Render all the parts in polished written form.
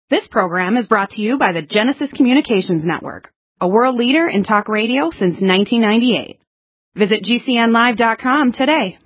This program is brought to you by the Genesis Communications Network, a world leader in talk radio since 1998. Visit GCNlive.com today.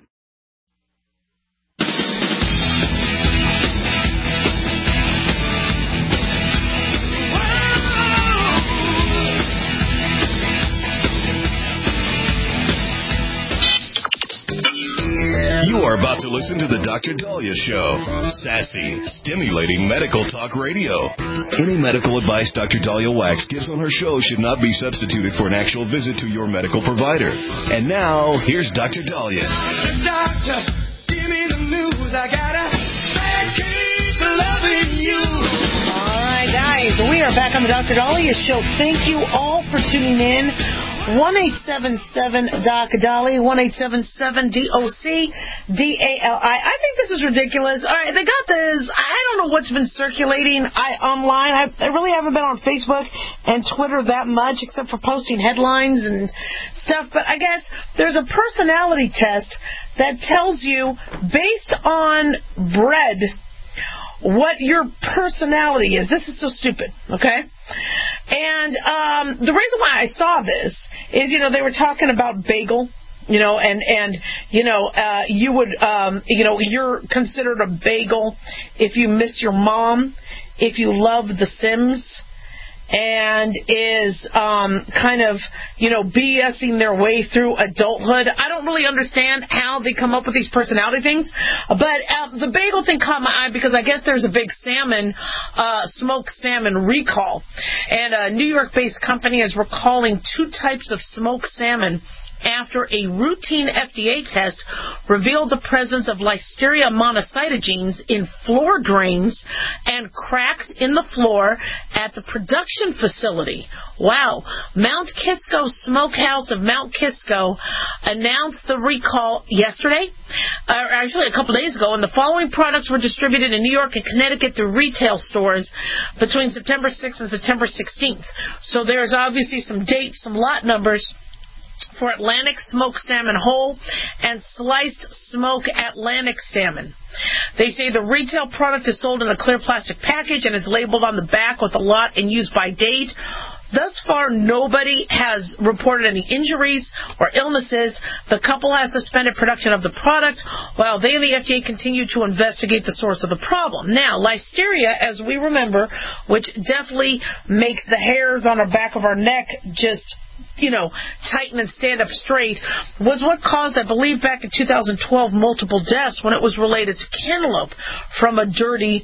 You are about to listen to The Dr. Daliah Show. Sassy, stimulating medical talk radio. Any medical advice Dr. Daliah Wax gives on her show should not be substituted for an actual visit to your medical provider. And now, here's Dr. Daliah. Doctor, give me the news. I gotta keep loving you. All right, guys, we are back on The Dr. Daliah Show. Thank you all for tuning in. 1-877-DOC-DALI, 1-877-DOC-DALI. I think this is ridiculous. All right, they got this. I don't know what's been circulating online. I really haven't been on Facebook and Twitter that much, except for posting headlines and stuff. But I guess there's a personality test that tells you, based on bread, what your personality is. This is so stupid, okay? And the reason why I saw this is, they were talking about bagel, and you would, you're considered a bagel if you miss your mom, if you love The Sims, and is kind of, BSing their way through adulthood. I don't really understand how they come up with these personality things, but the bagel thing caught my eye because I guess there's a big smoked salmon recall, and a New York-based company is recalling 2 types of smoked salmon after a routine FDA test revealed the presence of Listeria monocytogenes in floor drains and cracks in the floor at the production facility. Wow. Mount Kisco Smokehouse of Mount Kisco announced the recall yesterday, actually a couple days ago, and the following products were distributed in New York and Connecticut through retail stores between September 6th and September 16th. So there's obviously some dates, some lot numbers for Atlantic smoked salmon whole and sliced smoke Atlantic salmon. They say the retail product is sold in a clear plastic package and is labeled on the back with the lot and use by date. Thus far, nobody has reported any injuries or illnesses. The couple has suspended production of the product while they and the FDA continue to investigate the source of the problem. Now, Listeria, as we remember, which definitely makes the hairs on the back of our neck just tighten and stand up straight, was what caused, I believe, back in 2012, multiple deaths when it was related to cantaloupe from a dirty,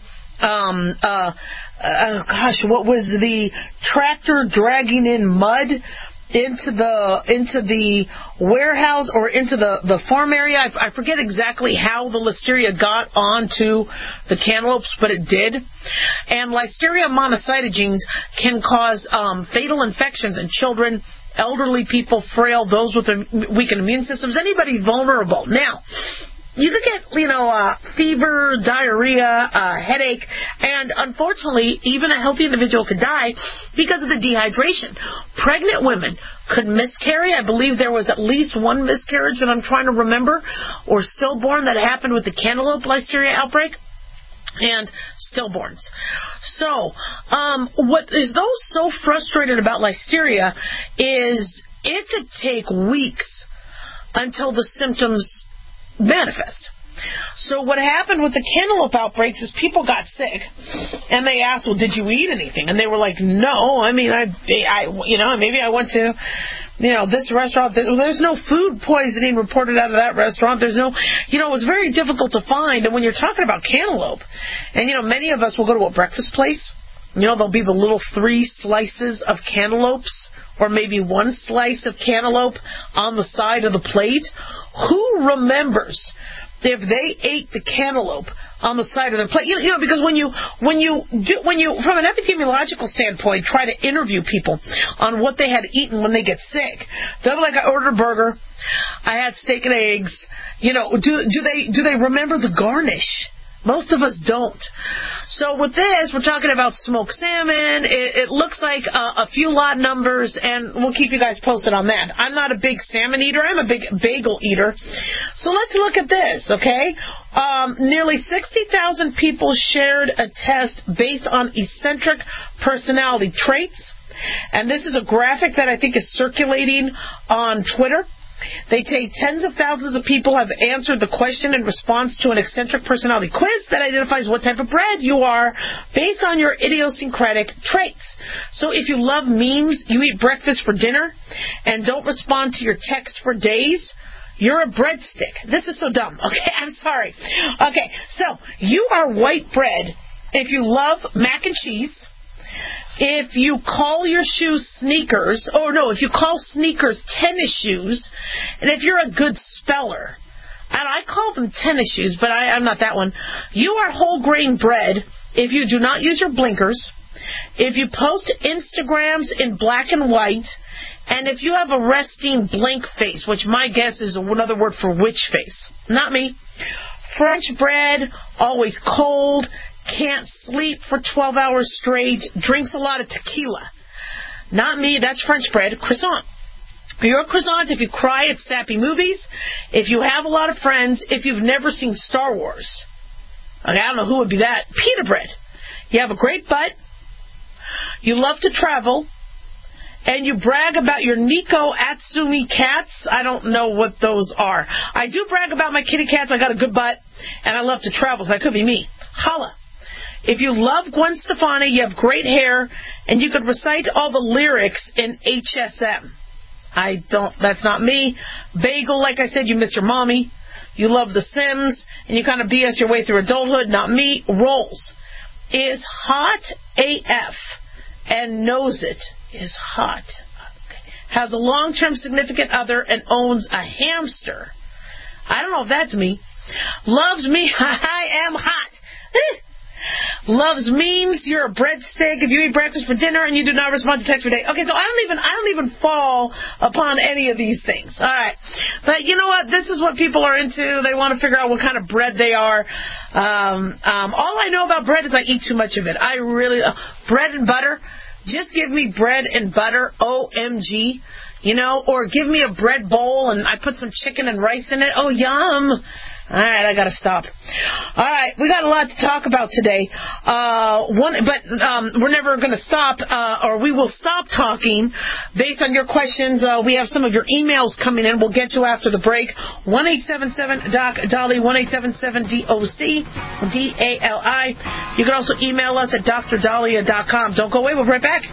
what was the tractor dragging in mud into the warehouse or into the farm area. I forget exactly how the Listeria got onto the cantaloupes, but it did. And Listeria monocytogenes can cause fatal infections in children, elderly people, frail, those with weakened immune systems, anybody vulnerable. Now, you could get, fever, diarrhea, headache, and unfortunately, even a healthy individual could die because of the dehydration. Pregnant women could miscarry. I believe there was at least one miscarriage that I'm trying to remember, or stillborn, that happened with the cantaloupe Listeria outbreak. And stillborns. So, what is those so frustrated about Listeria is it could take weeks until the symptoms manifest. So what happened with the cantaloupe outbreaks is people got sick, and they asked, well, did you eat anything? And they were like, no, I mean, maybe I went to, this restaurant. There's no food poisoning reported out of that restaurant. There's no, it was very difficult to find. And when you're talking about cantaloupe, and, many of us will go to a breakfast place, there'll be the little 3 slices of cantaloupes, or maybe 1 slice of cantaloupe on the side of the plate. Who remembers if they ate the cantaloupe on the side of their plate? Because when you from an epidemiological standpoint, try to interview people on what they had eaten when they get sick, they'll be like, I ordered a burger, I had steak and eggs. Do they remember the garnish Most of us don't. So with this, we're talking about smoked salmon. It looks like a few lot numbers, and we'll keep you guys posted on that. I'm not a big salmon eater. I'm a big bagel eater. So let's look at this, okay? Nearly 60,000 people shared a test based on eccentric personality traits. And this is a graphic that I think is circulating on Twitter. They say tens of thousands of people have answered the question in response to an eccentric personality quiz that identifies what type of bread you are based on your idiosyncratic traits. So if you love memes, you eat breakfast for dinner, and don't respond to your texts for days, you're a breadstick. This is so dumb. Okay, I'm sorry. Okay, so you are white bread if you love mac and cheese. If you call your shoes sneakers, if you call sneakers tennis shoes, and if you're a good speller, and I call them tennis shoes, but I'm not that one, you are whole grain bread if you do not use your blinkers, if you post Instagrams in black and white, and if you have a resting blank face, which my guess is another word for witch face. Not me. French bread, always cold, can't sleep for 12 hours straight, drinks a lot of tequila. Not me, that's French bread. Croissant. You're a croissant if you cry at sappy movies, if you have a lot of friends, if you've never seen Star Wars. Okay, I don't know who would be that. Pita bread. You have a great butt, you love to travel, and you brag about your Nico Atsumi cats. I don't know what those are. I do brag about my kitty cats. I got a good butt, and I love to travel, so that could be me. Holla. If you love Gwen Stefani, you have great hair, and you could recite all the lyrics in HSM. That's not me. Bagel, like I said, you miss your mommy. You love The Sims, and you kind of BS your way through adulthood. Not me. Rolls is hot AF and knows it is hot. Okay. Has a long-term significant other and owns a hamster. I don't know if that's me. Loves me. I am hot. Loves memes. You're a breadstick if you eat breakfast for dinner and you do not respond to text for days. Okay, so I don't even fall upon any of these things. All right, but you know what? This is what people are into. They want to figure out what kind of bread they are. All I know about bread is I eat too much of it. I really bread and butter. Just give me bread and butter. OMG. Or give me a bread bowl and I put some chicken and rice in it. Oh, yum. All right, I got to stop. All right, we got a lot to talk about today. We're never going to stop, or we will stop talking based on your questions. We have some of your emails coming in. We'll get to after the break. 1-877-DOC-DALI, 1-877-DOC-DALI. You can also email us at DrDahlia.com. Don't go away. We'll be right back.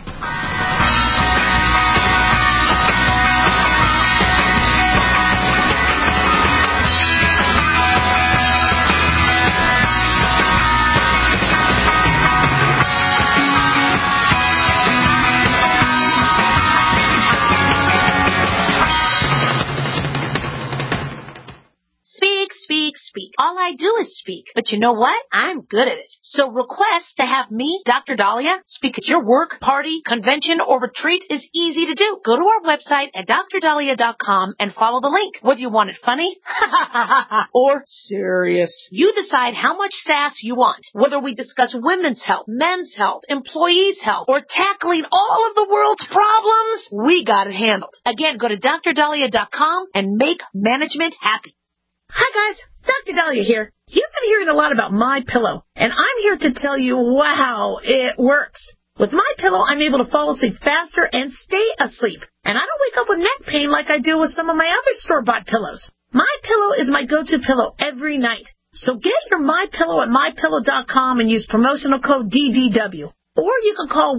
Speak. All I do is speak. But you know what? I'm good at it. So request to have me, Dr. Dahlia, speak at your work, party, convention, or retreat is easy to do. Go to our website at DrDahlia.com and follow the link. Whether you want it funny or serious. You decide how much sass you want. Whether we discuss women's health, men's health, employees' health, or tackling all of the world's problems, we got it handled. Again, go to DrDahlia.com and make management happy. Hi guys, Dr. Dahlia here. You've been hearing a lot about MyPillow, and I'm here to tell you, wow, it works. With MyPillow, I'm able to fall asleep faster and stay asleep, and I don't wake up with neck pain like I do with some of my other store-bought pillows. MyPillow is my go-to pillow every night. So get your MyPillow at MyPillow.com and use promotional code DDW. Or you can call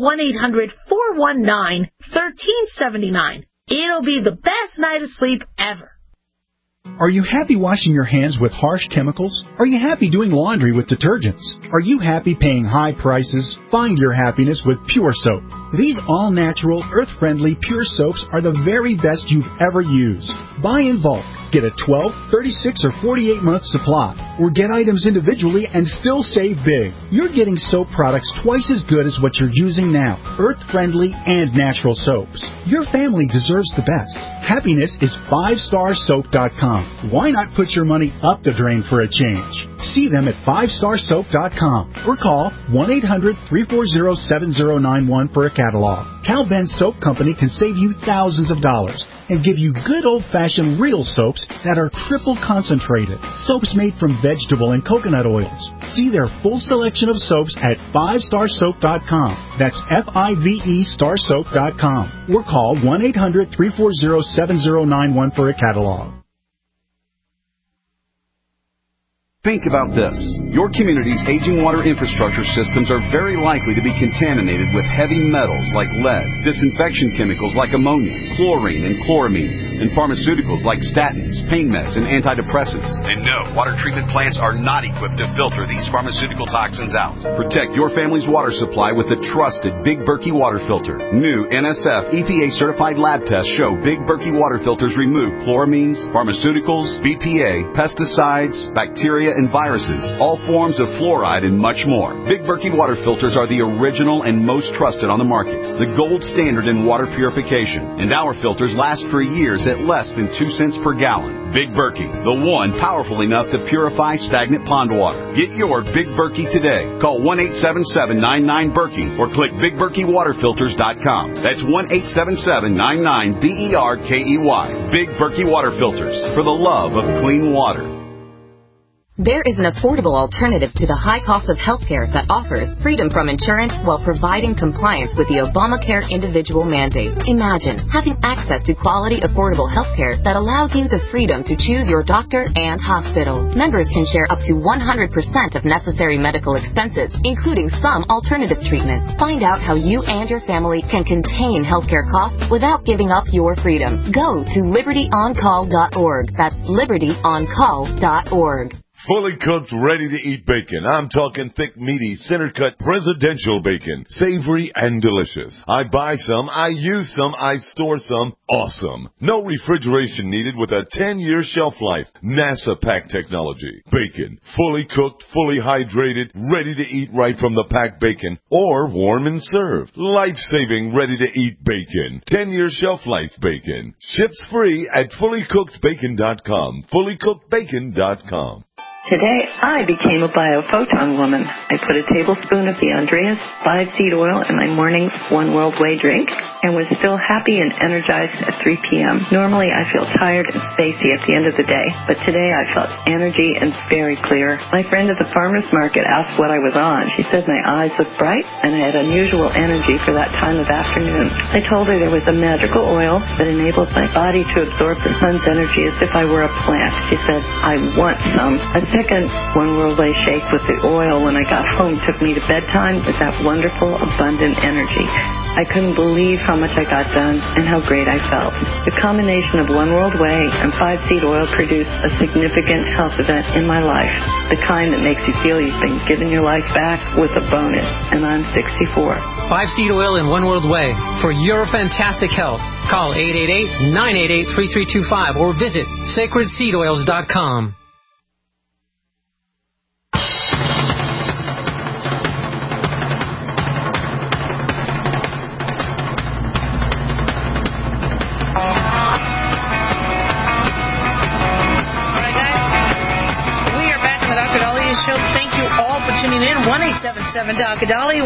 1-800-419-1379. It'll be the best night of sleep ever. Are you happy washing your hands with harsh chemicals? Are you happy doing laundry with detergents? Are you happy paying high prices? Find your happiness with Pure Soap. These all-natural, earth-friendly Pure Soaps are the very best you've ever used. Buy in bulk. Get a 12, 36, or 48-month supply. Or get items individually and still save big. You're getting soap products twice as good as what you're using now. Earth-friendly and natural soaps. Your family deserves the best. Happiness is 5starsoap.com. Why not put your money up the drain for a change? See them at 5starsoap.com or call 1-800-340-7091 for a catalog. Cal Ben Soap Company can save you thousands of dollars and give you good old-fashioned real soaps that are triple concentrated. Soaps made from vegetable and coconut oils. See their full selection of soaps at 5starsoap.com. That's F-I-V-E starsoap.com. Or call 1-800-340-7091 for a catalog. Think about this. Your community's aging water infrastructure systems are very likely to be contaminated with heavy metals like lead, disinfection chemicals like ammonia, chlorine and chloramines, and pharmaceuticals like statins, pain meds, and antidepressants. And no, water treatment plants are not equipped to filter these pharmaceutical toxins out. Protect your family's water supply with the trusted Big Berkey water filter. New NSF EPA-certified lab tests show Big Berkey water filters remove chloramines, pharmaceuticals, BPA, pesticides, bacteria, and viruses, all forms of fluoride, and much more. Big Berkey water filters are the original and most trusted on the market, the gold standard in water purification, and our filters last for years at less than 2 cents per gallon. Big Berkey, the one powerful enough to purify stagnant pond water. Get your Big Berkey today. Call 1-877-99-BERKEY or click BigBerkeyWaterFilters.com. That's 1-877-99-BERKEY. Big Berkey Water Filters, for the love of clean water. There is an affordable alternative to the high cost of healthcare that offers freedom from insurance while providing compliance with the Obamacare individual mandate. Imagine having access to quality, affordable healthcare that allows you the freedom to choose your doctor and hospital. Members can share up to 100% of necessary medical expenses, including some alternative treatments. Find out how you and your family can contain healthcare costs without giving up your freedom. Go to libertyoncall.org. That's libertyoncall.org. Fully cooked, ready-to-eat bacon. I'm talking thick, meaty, center-cut, presidential bacon. Savory and delicious. I buy some, I use some, I store some. Awesome. No refrigeration needed with a 10-year shelf life. NASA pack technology. Bacon. Fully cooked, fully hydrated, ready to eat right from the packed bacon. Or warm and served. Life-saving, ready-to-eat bacon. 10-year shelf life bacon. Ships free at fullycookedbacon.com. Fullycookedbacon.com. Today, I became a biophoton woman. I put a tablespoon of the Andreas 5-seed oil in my morning One World Way drink and was still happy and energized at 3 p.m. Normally, I feel tired and spacey at the end of the day, but today I felt energy and very clear. My friend at the farmer's market asked what I was on. She said my eyes looked bright and I had unusual energy for that time of afternoon. I told her there was a magical oil that enabled my body to absorb the sun's energy as if I were a plant. She said, I want some. A second One World Way shake with the oil when I got home took me to bedtime with that wonderful, abundant energy. I couldn't believe how much I got done and how great I felt. The combination of One World Way and 5-seed oil produced a significant health event in my life, the kind that makes you feel you've been given your life back with a bonus, and I'm 64. 5-seed oil and One World Way for your fantastic health. Call 888-988-3325 or visit sacredseedoils.com. Tuning in, 1-877-DOC-A-DOLLY,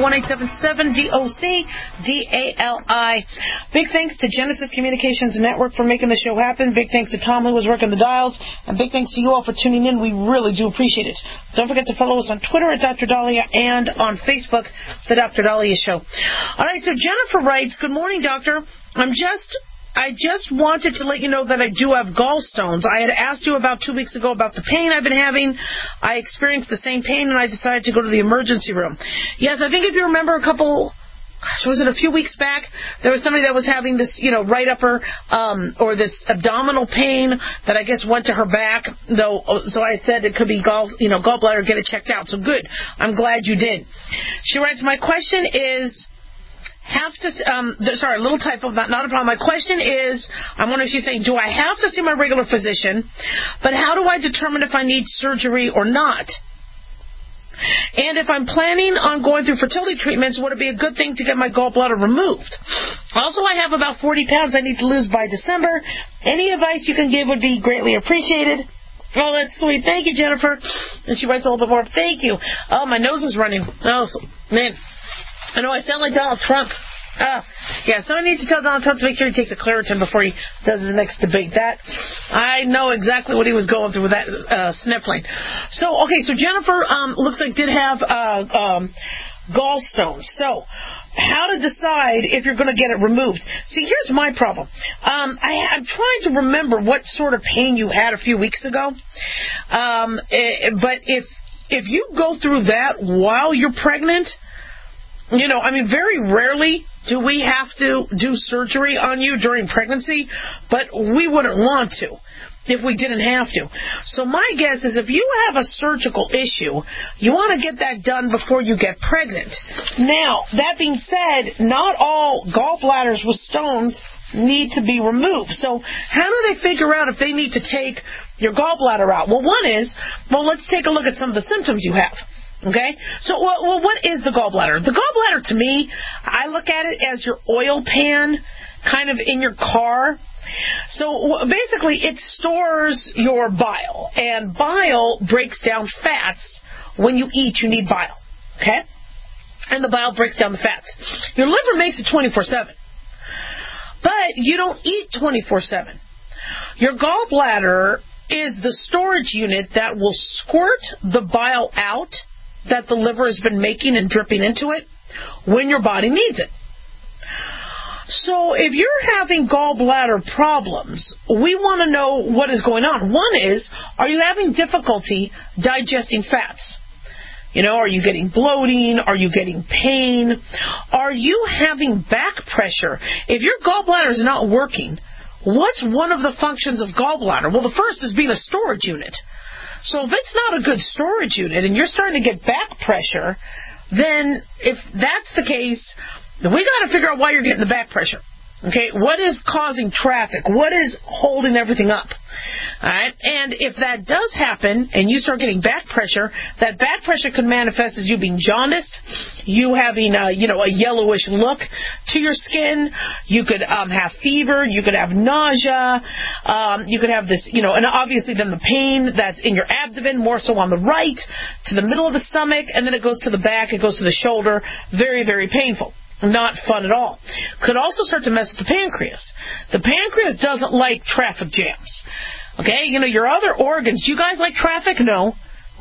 1-877-DOC-DALI. Big thanks to Genesis Communications Network for making the show happen. Big thanks to Tom, who was working the dials. And big thanks to you all for tuning in. We really do appreciate it. Don't forget to follow us on Twitter at Dr. Dahlia and on Facebook, The Dr. Dahlia Show. All right, so Jennifer writes, good morning, doctor. I just wanted to let you know that I do have gallstones. I had asked you about 2 weeks ago about the pain I've been having. I experienced the same pain, and I decided to go to the emergency room. Yes, I think if you remember a few weeks back, there was somebody that was having this, right upper, or this abdominal pain that I guess went to her back, though, so I said it could be gallbladder, get it checked out. So good. I'm glad you did. She writes, my question is, a little typo, not a problem. My question is, I'm wondering if she's saying, do I have to see my regular physician, but how do I determine if I need surgery or not? And if I'm planning on going through fertility treatments, would it be a good thing to get my gallbladder removed? Also, I have about 40 pounds I need to lose by December. Any advice you can give would be greatly appreciated. Oh, that's sweet. Thank you, Jennifer. And she writes a little bit more. Thank you. Oh, my nose is running. Oh, man. I know I sound like Donald Trump. Yeah, so I need to tell Donald Trump to make sure he takes a Claritin before he does his next debate. That, I know exactly what he was going through with that sniffling. So, okay, so Jennifer looks like did have gallstones. So, how to decide if you're going to get it removed. See, here's my problem. I'm trying to remember what sort of pain you had a few weeks ago. But if you go through that while you're pregnant, very rarely do we have to do surgery on you during pregnancy, but we wouldn't want to if we didn't have to. So my guess is if you have a surgical issue, you want to get that done before you get pregnant. Now, that being said, not all gallbladders with stones need to be removed. So how do they figure out if they need to take your gallbladder out? Well, let's take a look at some of the symptoms you have. Okay? So, what is the gallbladder? The gallbladder, to me, I look at it as your oil pan kind of in your car. So, basically, it stores your bile. And bile breaks down fats. When you eat, you need bile. Okay? And the bile breaks down the fats. Your liver makes it 24/7. But you don't eat 24/7. Your gallbladder is the storage unit that will squirt the bile out that the liver has been making and dripping into it when your body needs it. So if you're having gallbladder problems, we want to know what is going on. One is, are you having difficulty digesting fats? Are you getting bloating? Are you getting pain? Are you having back pressure? If your gallbladder is not working, what's one of the functions of gallbladder? Well, the first is being a storage unit. So if it's not a good storage unit and you're starting to get back pressure, then if that's the case, then we got to figure out why you're getting the back pressure. Okay, what is causing traffic? What is holding everything up? All right, and if that does happen and you start getting back pressure, that back pressure could manifest as you being jaundiced, you having a yellowish look to your skin. You could have fever. You could have nausea. You could have this, and obviously then the pain that's in your abdomen, more so on the right, to the middle of the stomach, and then it goes to the back. It goes to the shoulder. Very, very painful. Not fun at all. Could also start to mess with the pancreas. The pancreas doesn't like traffic jams. Okay, your other organs. Do you guys like traffic? No.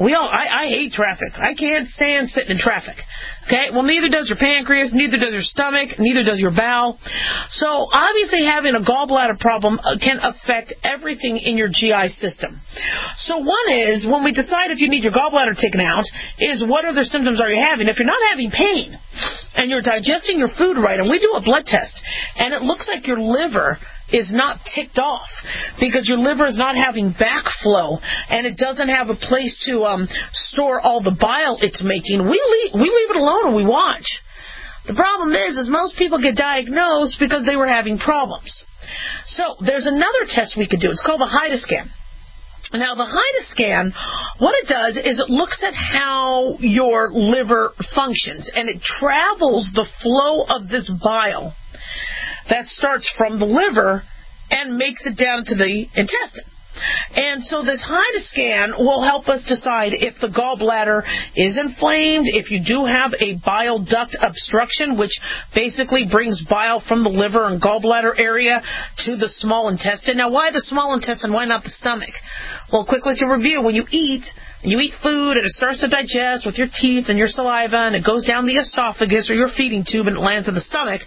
I hate traffic. I can't stand sitting in traffic. Okay, well, neither does your pancreas, neither does your stomach, neither does your bowel. So, obviously, having a gallbladder problem can affect everything in your GI system. So, one is, when we decide if you need your gallbladder taken out, is what other symptoms are you having? If you're not having pain, and you're digesting your food right, and we do a blood test, and it looks like your liver is not ticked off because your liver is not having backflow and it doesn't have a place to store all the bile it's making, we leave it alone and we watch. The problem is most people get diagnosed because they were having problems. So there's another test we could do. It's called the HIDA scan. Now, the HIDA scan, what it does is it looks at how your liver functions, and it travels the flow of this bile that starts from the liver and makes it down to the intestine. And so this HIDA scan will help us decide if the gallbladder is inflamed, if you do have a bile duct obstruction, which basically brings bile from the liver and gallbladder area to the small intestine. Now, why the small intestine? Why not the stomach? Well, quickly to review, when you eat food and it starts to digest with your teeth and your saliva and it goes down the esophagus or your feeding tube and it lands in the stomach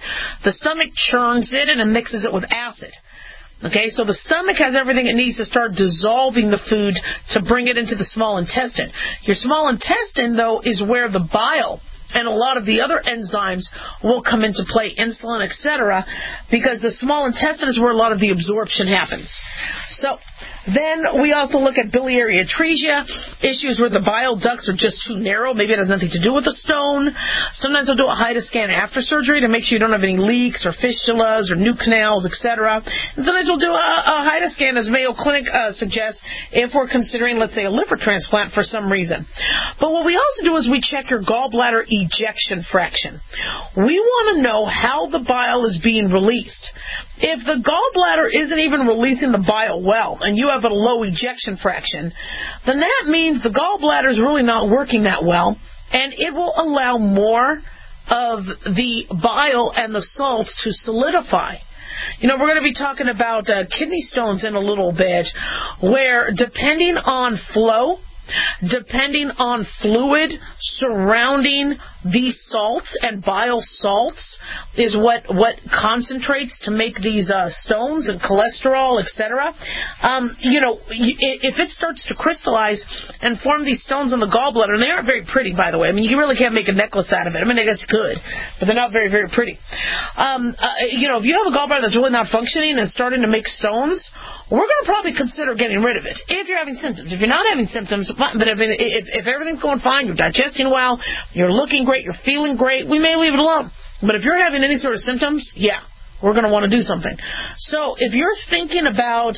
churns it and it mixes it with acid. Okay, so the stomach has everything it needs to start dissolving the food to bring it into the small intestine. Your small intestine, though, is where the bile and a lot of the other enzymes will come into play, insulin, etc., because the small intestine is where a lot of the absorption happens. So then we also look at biliary atresia, issues where the bile ducts are just too narrow. Maybe it has nothing to do with the stone. Sometimes we'll do a HIDA scan after surgery to make sure you don't have any leaks or fistulas or new canals, etc. And sometimes we'll do a HIDA scan, as Mayo Clinic suggests, if we're considering, let's say, a liver transplant for some reason. But what we also do is we check your gallbladder ejection fraction. We want to know how the bile is being released. If the gallbladder isn't even releasing the bile well, and you have a low ejection fraction, then that means the gallbladder is really not working that well, and it will allow more of the bile and the salts to solidify. You know, we're going to be talking about kidney stones in a little bit, where depending on flow, depending on fluid surrounding these salts, and bile salts is what concentrates to make these stones and cholesterol, etc. You know, if it starts to crystallize and form these stones in the gallbladder, and they aren't very pretty, by the way. I mean, you really can't make a necklace out of it. I mean, I guess you could, but they're not very, very pretty. You know, if you have a gallbladder that's really not functioning and starting to make stones, we're going to probably consider getting rid of it if you're having symptoms. If you're not having symptoms, but if everything's going fine, you're digesting well, you're looking great, you're feeling great, we may leave it alone. But if you're having any sort of symptoms, yeah, we're going to want to do something. So if you're thinking about,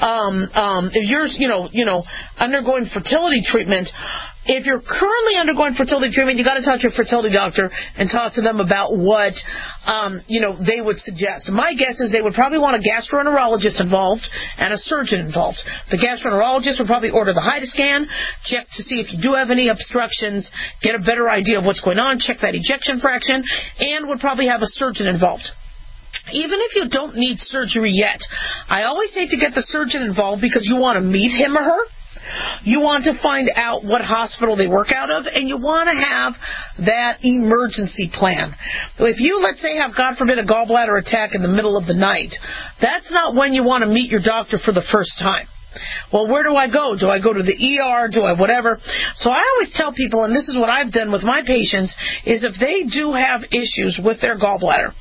if you're, you know, undergoing fertility treatment, if you're currently undergoing fertility treatment, you got to talk to your fertility doctor and talk to them about what, you know, they would suggest. My guess is they would probably want a gastroenterologist involved and a surgeon involved. The gastroenterologist would probably order the HIDA scan, check to see if you do have any obstructions, get a better idea of what's going on, check that ejection fraction, and would probably have a surgeon involved. Even if you don't need surgery yet, I always say to get the surgeon involved because you want to meet him or her. You want to find out what hospital they work out of, and you want to have that emergency plan. If you, let's say, have, God forbid, a gallbladder attack in the middle of the night, that's not when you want to meet your doctor for the first time. Well, where do I go? Do I go to the ER? Do I whatever? So I always tell people, and this is what I've done with my patients, is if they do have issues with their gallbladder,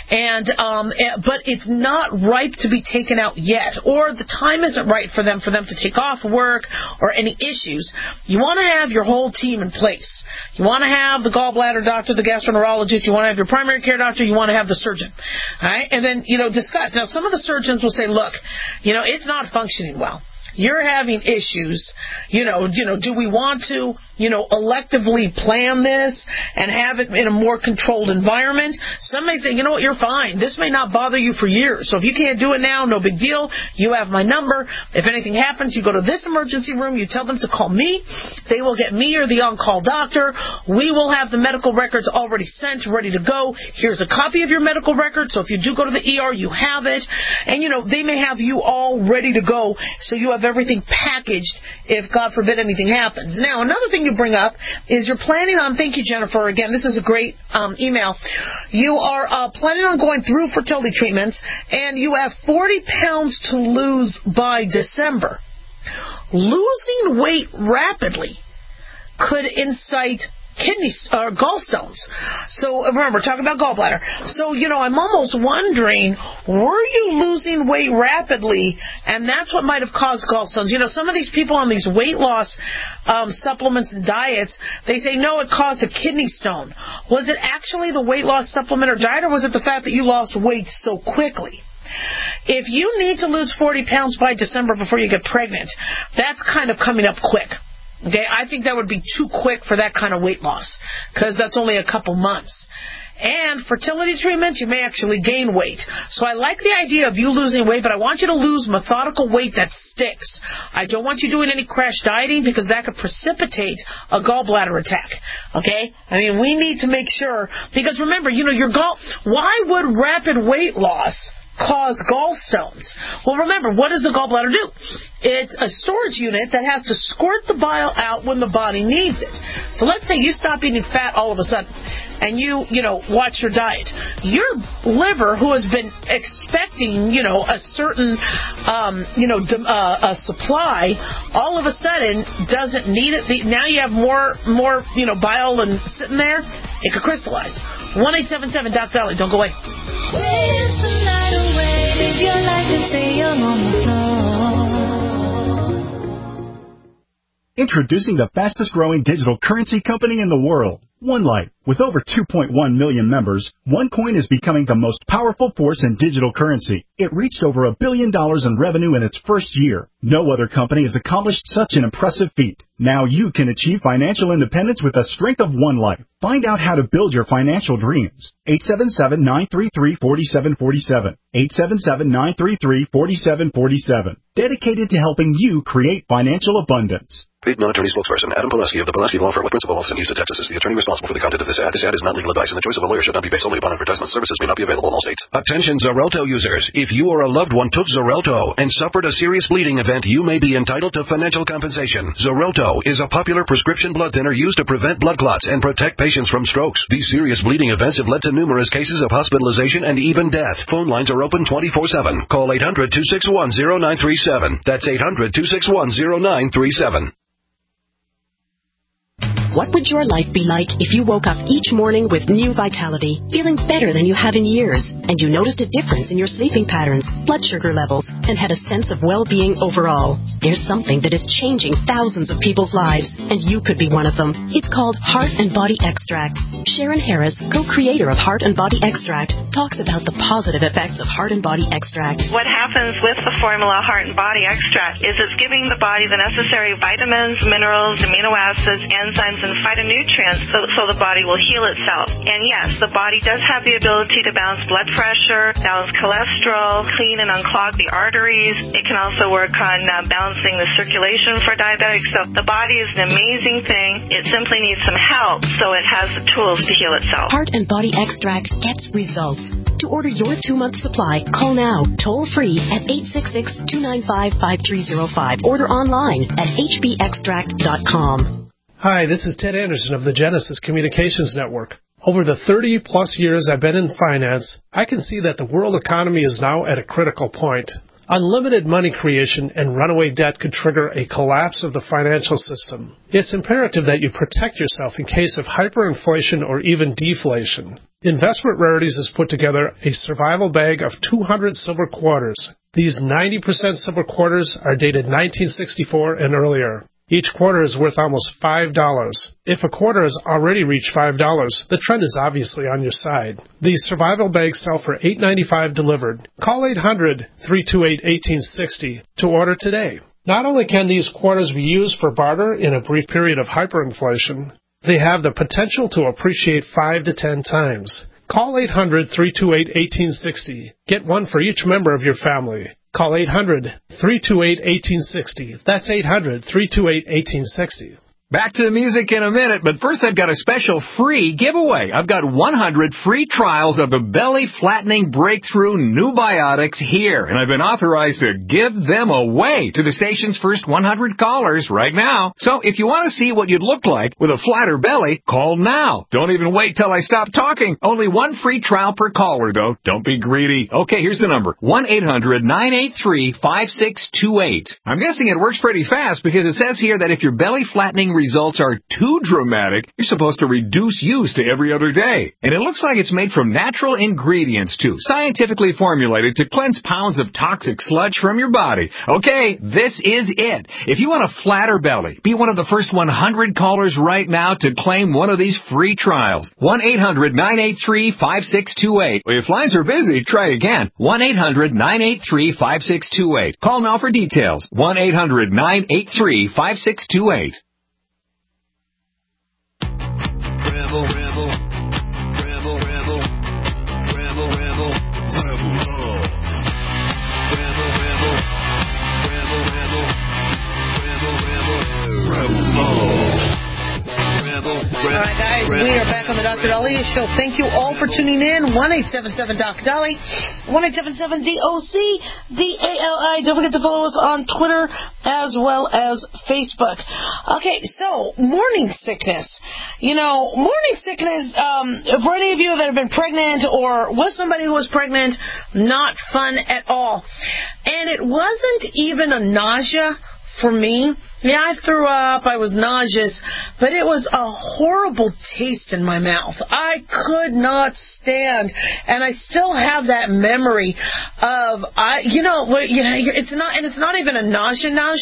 but it's not ripe to be taken out yet, or the time isn't right for them to take off work or any issues, you want to have your whole team in place. You want to have the gallbladder doctor, the gastroenterologist, you want to have your primary care doctor, you want to have the surgeon. All right? And then, you know, discuss. Now, some of the surgeons will say, look, you know, it's not functioning well. You're having issues, you know, do we want to, you know, electively plan this and have it in a more controlled environment? Some may say, you know what, you're fine. This may not bother you for years. So if you can't do it now, no big deal. You have my number. If anything happens, you go to this emergency room, you tell them to call me. They will get me or the on-call doctor. We will have the medical records already sent, ready to go. Here's a copy of your medical record. So if you do go to the ER, you have it. And, you know, they may have you all ready to go, so you have everything packaged if, God forbid, anything happens. Now, another thing you bring up is you're planning on, thank you, Jennifer, again, this is a great email. You are planning on going through fertility treatments, and you have 40 pounds to lose by December. Losing weight rapidly could incite kidney or gallstones. So remember, we're talking about gallbladder. So, you know, I'm almost wondering, were you losing weight rapidly, and that's what might have caused gallstones? You know, some of these people on these weight loss supplements and diets, they say, no, it caused a kidney stone. Was it actually the weight loss supplement or diet, or was it the fact that you lost weight so quickly? If you need to lose 40 pounds by December before you get pregnant, that's kind of coming up quick. Okay, I think that would be too quick for that kind of weight loss, because that's only a couple months. And fertility treatment, you may actually gain weight. So I like the idea of you losing weight, but I want you to lose methodical weight that sticks. I don't want you doing any crash dieting, because that could precipitate a gallbladder attack. Okay? I mean, we need to make sure, because remember, you know, why would rapid weight loss cause gallstones? Well, remember, what does the gallbladder do? It's a storage unit that has to squirt the bile out when the body needs it. So let's say you stop eating fat all of a sudden, and you watch your diet. Your liver, who has been expecting, you know, a certain, a supply, all of a sudden doesn't need it. Now you have more, you know, bile and sitting there. It could crystallize. 1-877-DOC-DOLLY. Don't go away. Introducing the fastest growing digital currency company in the world, OneLife. With over 2.1 million members, OneCoin is becoming the most powerful force in digital currency. It reached over $1 billion in revenue in its first year. No other company has accomplished such an impressive feat. Now you can achieve financial independence with the strength of One Life. Find out how to build your financial dreams. 877-933-4747. 877-933-4747. Dedicated to helping you create financial abundance. Paid non-attorney spokesperson Adam Pulaski of the Pulaski Law Firm with principal office in Houston, Texas, is the attorney responsible for the content of this ad. This ad is not legal advice, and the choice of a lawyer should not be based solely upon advertisement. Services may not be available in all states. Attention Xarelto users. If you or a loved one took Xarelto and suffered a serious bleeding event, you may be entitled to financial compensation. Xarelto is a popular prescription blood thinner used to prevent blood clots and protect patients from strokes. These serious bleeding events have led to numerous cases of hospitalization and even death. Phone lines are open 24/7. Call 800-261-0937. That's 800-261-0937. What would your life be like if you woke up each morning with new vitality, feeling better than you have in years, and you noticed a difference in your sleeping patterns, blood sugar levels, and had a sense of well-being overall? There's something that is changing thousands of people's lives, and you could be one of them. It's called Heart and Body Extract. Sharon Harris, co-creator of Heart and Body Extract, talks about the positive effects of Heart and Body Extract. What happens with the formula Heart and Body Extract is it's giving the body the necessary vitamins, minerals, amino acids, enzymes, and phytonutrients so the body will heal itself. And yes, the body does have the ability to balance blood pressure, balance cholesterol, clean and unclog the arteries. It can also work on balancing the circulation for diabetics. So the body is an amazing thing. It simply needs some help so it has the tools to heal itself. Heart and Body Extract gets results. To order your 2-month supply, call now, toll-free at 866-295-5305. Order online at hbextract.com. Hi, this is Ted Anderson of the Genesis Communications Network. Over the 30-plus years I've been in finance, I can see that the world economy is now at a critical point. Unlimited money creation and runaway debt could trigger a collapse of the financial system. It's imperative that you protect yourself in case of hyperinflation or even deflation. Investment Rarities has put together a survival bag of 200 silver quarters. These 90% silver quarters are dated 1964 and earlier. Each quarter is worth almost $5. If a quarter has already reached $5, the trend is obviously on your side. These survival bags sell for $8.95 delivered. Call 800-328-1860 to order today. Not only can these quarters be used for barter in a brief period of hyperinflation, they have the potential to appreciate 5 to 10 times. Call 800-328-1860. Get one for each member of your family. Call 800-328-1860. That's 800-328-1860. Back to the music in a minute, but first I've got a special free giveaway. I've got 100 free trials of the Belly Flattening Breakthrough New Biotics here, and I've been authorized to give them away to the station's first 100 callers right now. So if you want to see what you'd look like with a flatter belly, call now. Don't even wait till I stop talking. Only one free trial per caller, though. Don't be greedy. Okay, here's the number. 1-800-983-5628. I'm guessing it works pretty fast because it says here that if your belly flattening results are too dramatic, you're supposed to reduce use to every other day. And it looks like it's made from natural ingredients, too, scientifically formulated to cleanse pounds of toxic sludge from your body. Okay, this is it. If you want a flatter belly, be one of the first 100 callers right now to claim one of these free trials. 1-800-983-5628. If lines are busy, try again. 1-800-983-5628. Call now for details. 1-800-983-5628. Rebel, rebel, rebel, rebel, rebel, rebel, rebel love. Rebel, rebel, rebel, rebel, rebel, rebel, rebel love. Rebel, rebel. All right, guys, we are back on the Dr. Daliah Show. Thank you all for tuning in. 1-877-Doc-Dolly, 1-877-DOC-DALI. Don't forget to follow us on Twitter as well as Facebook. Okay, so morning sickness. You know, morning sickness, for any of you that have been pregnant or with somebody who was pregnant, not fun at all. And it wasn't even a nausea for me. Yeah, I threw up, I was nauseous, but it was a horrible taste in my mouth. I could not stand, and I still have that memory of, it's not even a nausea.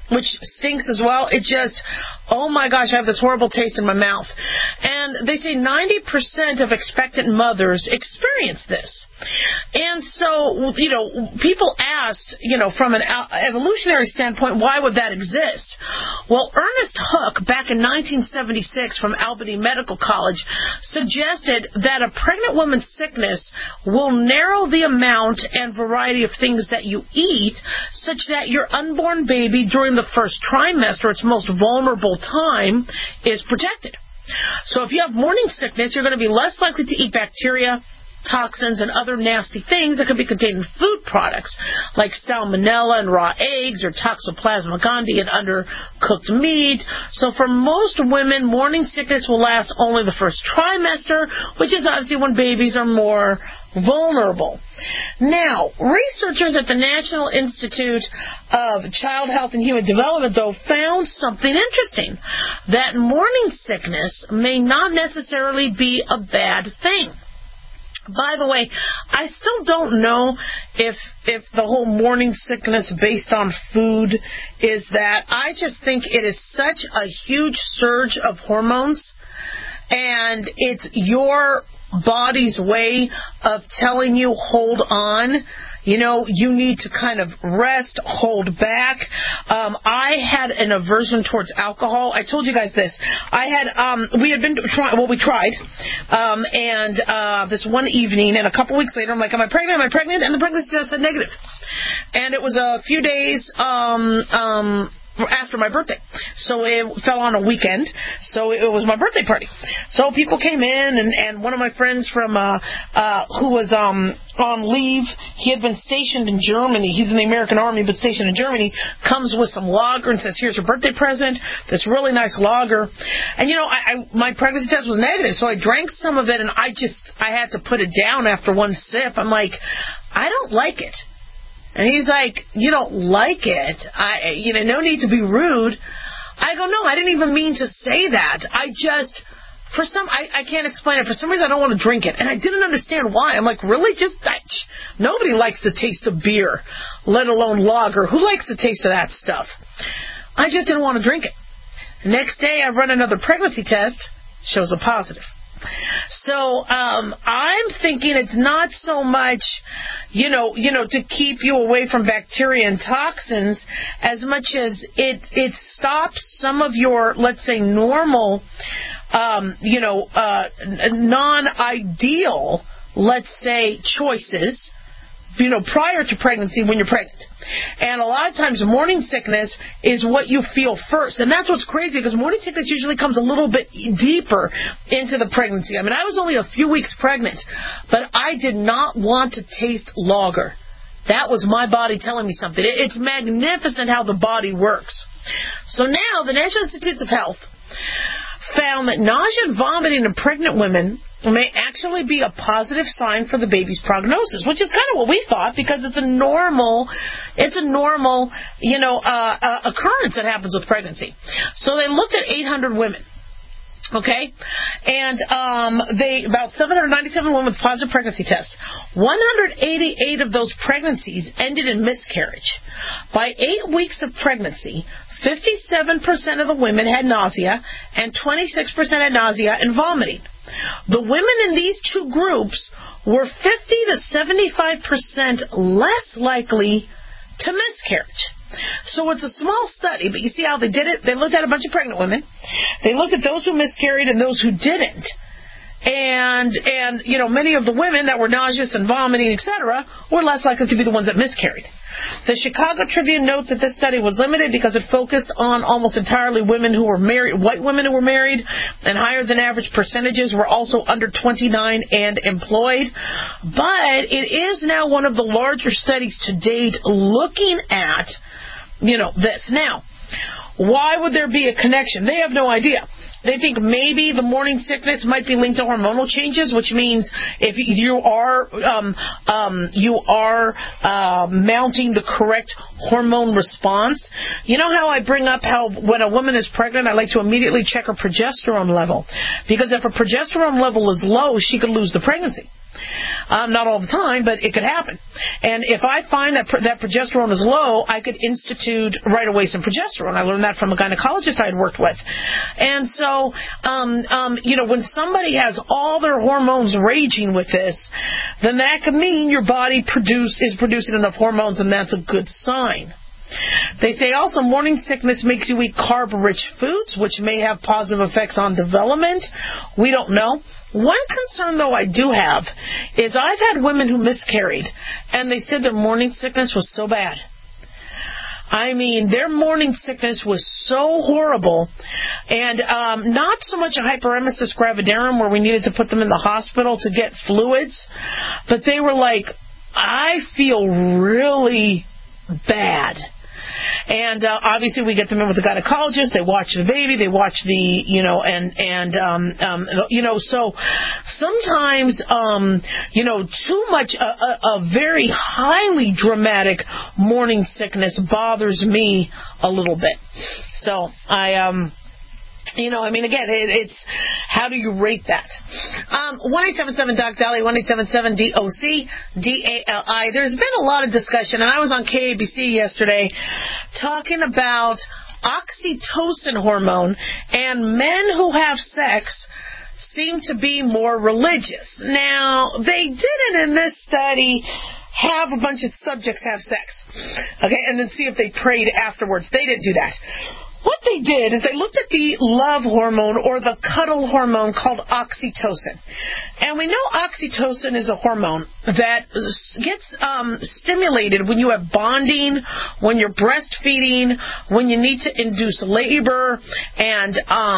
which stinks as well. It just, oh my gosh, I have this horrible taste in my mouth. And they say 90% of expectant mothers experience this. And so, people asked, from an evolutionary standpoint, why would that exist? Well, Ernest Hook, back in 1976 from Albany Medical College, suggested that a pregnant woman's sickness will narrow the amount and variety of things that you eat, such that your unborn baby during the first trimester, its most vulnerable time, is protected. So if you have morning sickness, you're going to be less likely to eat bacteria, toxins, and other nasty things that could be contained in food products like salmonella and raw eggs or Toxoplasma gondii and undercooked meat. So for most women, morning sickness will last only the first trimester, which is obviously when babies are more vulnerable. Now, researchers at the National Institute of Child Health and Human Development, though, found something interesting, that morning sickness may not necessarily be a bad thing. By the way, I still don't know if the whole morning sickness based on food is that. I just think it is such a huge surge of hormones, and it's your body's way of telling you, hold on. You need to kind of rest, hold back. I had an aversion towards alcohol. I told you guys this. We tried. And this one evening, and a couple weeks later, I'm like, am I pregnant? And the pregnancy test said negative. And it was a few days, after my birthday. So it fell on a weekend. So it was my birthday party. So people came in, and one of my friends from who was on leave, he had been stationed in Germany. He's in the American Army, but stationed in Germany, comes with some lager and says, here's your birthday present, this really nice lager. And my pregnancy test was negative, so I drank some of it, and I had to put it down after one sip. I'm like, I don't like it. And he's like, you don't like it? No need to be rude. I go, no, I didn't even mean to say that. I can't explain it. For some reason, I don't want to drink it. And I didn't understand why. I'm like, really? Nobody likes the taste of beer, let alone lager. Who likes the taste of that stuff? I just didn't want to drink it. The next day, I run another pregnancy test, shows a positive. So I'm thinking it's not so much, to keep you away from bacteria and toxins as much as it stops some of your, let's say, normal, non-ideal, let's say, choices, prior to pregnancy when you're pregnant. And a lot of times morning sickness is what you feel first. And that's what's crazy, because morning sickness usually comes a little bit deeper into the pregnancy. I mean, I was only a few weeks pregnant, but I did not want to taste lager. That was my body telling me something. It's magnificent how the body works. So now the National Institutes of Health found that nausea and vomiting in pregnant women may actually be a positive sign for the baby's prognosis, which is kind of what we thought, because it's a normal occurrence that happens with pregnancy. So they looked at 800 women. Okay, and about 797 women with positive pregnancy tests. 188 of those pregnancies ended in miscarriage. By 8 weeks of pregnancy, 57% of the women had nausea, and 26% had nausea and vomiting. The women in these two groups were 50 to 75% less likely to miscarriage. So it's a small study, but you see how they did it? They looked at a bunch of pregnant women. They looked at those who miscarried and those who didn't. And many of the women that were nauseous and vomiting, etc., were less likely to be the ones that miscarried. The Chicago Tribune notes that this study was limited because it focused on almost entirely women who were married, white women who were married, and higher than average percentages were also under 29 and employed. But it is now one of the larger studies to date looking at, this. Now, why would there be a connection? They have no idea. They think maybe the morning sickness might be linked to hormonal changes, which means if you are mounting the correct hormone response. You know how I bring up how when a woman is pregnant, I like to immediately check her progesterone level, because if her progesterone level is low, she could lose the pregnancy. Not all the time, but it could happen. And if I find that that progesterone is low, I could institute right away some progesterone. I learned that from a gynecologist I had worked with. And so, when somebody has all their hormones raging with this, then that could mean your body is producing enough hormones, and that's a good sign. They say also morning sickness makes you eat carb-rich foods, which may have positive effects on development. We don't know. One concern, though, I do have is I've had women who miscarried, and they said their morning sickness was so bad. I mean, their morning sickness was so horrible, and not so much a hyperemesis gravidarum where we needed to put them in the hospital to get fluids, but they were like, I feel really bad. And obviously we get them in with the gynecologist. They watch the baby. They watch the, so sometimes, too much, a very highly dramatic morning sickness bothers me a little bit. So again, it's how do you rate that? 1-877-DOC-DALI, 1-877-DOC-DALI. There's been a lot of discussion, and I was on KABC yesterday talking about oxytocin hormone, and men who have sex seem to be more religious. Now, they didn't in this study have a bunch of subjects have sex, okay, and then see if they prayed afterwards. They didn't do that. What they did is they looked at the love hormone or the cuddle hormone called oxytocin. And we know oxytocin is a hormone that gets stimulated when you have bonding, when you're breastfeeding, when you need to induce labor and,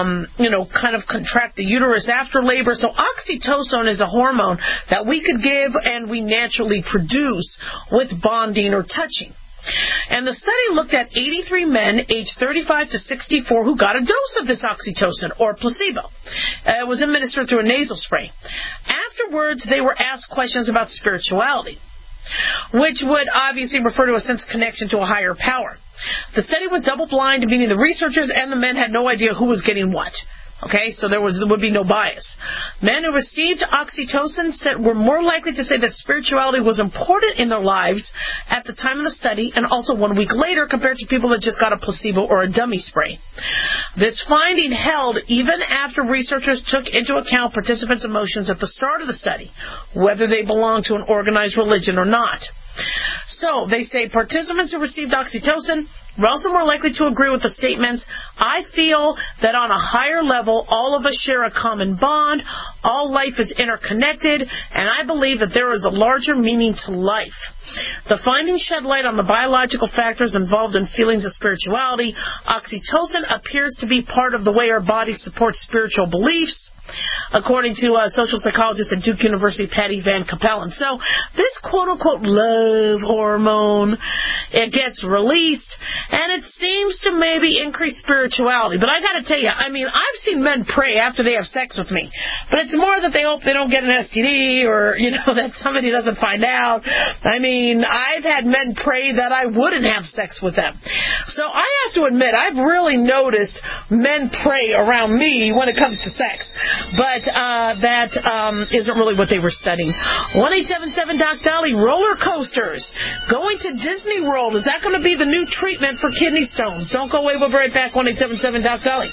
kind of contract the uterus after labor. So oxytocin is a hormone that we could give and we naturally produce with bonding or touching. And the study looked at 83 men aged 35 to 64 who got a dose of this oxytocin or placebo. It was administered through a nasal spray. Afterwards, they were asked questions about spirituality, which would obviously refer to a sense of connection to a higher power. The study was double-blind, meaning the researchers and the men had no idea who was getting what. Okay, so there would be no bias. Men who received oxytocin were more likely to say that spirituality was important in their lives at the time of the study and also 1 week later compared to people that just got a placebo or a dummy spray. This finding held even after researchers took into account participants' emotions at the start of the study, whether they belonged to an organized religion or not. So they say participants who received oxytocin were also more likely to agree with the statements, I feel that on a higher level, all of us share a common bond, all life is interconnected, and I believe that there is a larger meaning to life. The findings shed light on the biological factors involved in feelings of spirituality. Oxytocin appears to be part of the way our body supports spiritual beliefs, according to social psychologist at Duke University, Patty Van Capellen. So this quote-unquote love hormone, it gets released, and it seems to maybe increase spirituality. But I got to tell you, I mean, I've seen men pray after they have sex with me, but it's more that they hope they don't get an STD or, that somebody doesn't find out. I mean, I've had men pray that I wouldn't have sex with them. So I have to admit, I've really noticed men pray around me when it comes to sex. But that isn't really what they were studying. 1-877-DOC-DOLI, roller coasters. Going to Disney World, is that going to be the new treatment for kidney stones? Don't go away, we'll be right back. 1-877-DOC-DOLI.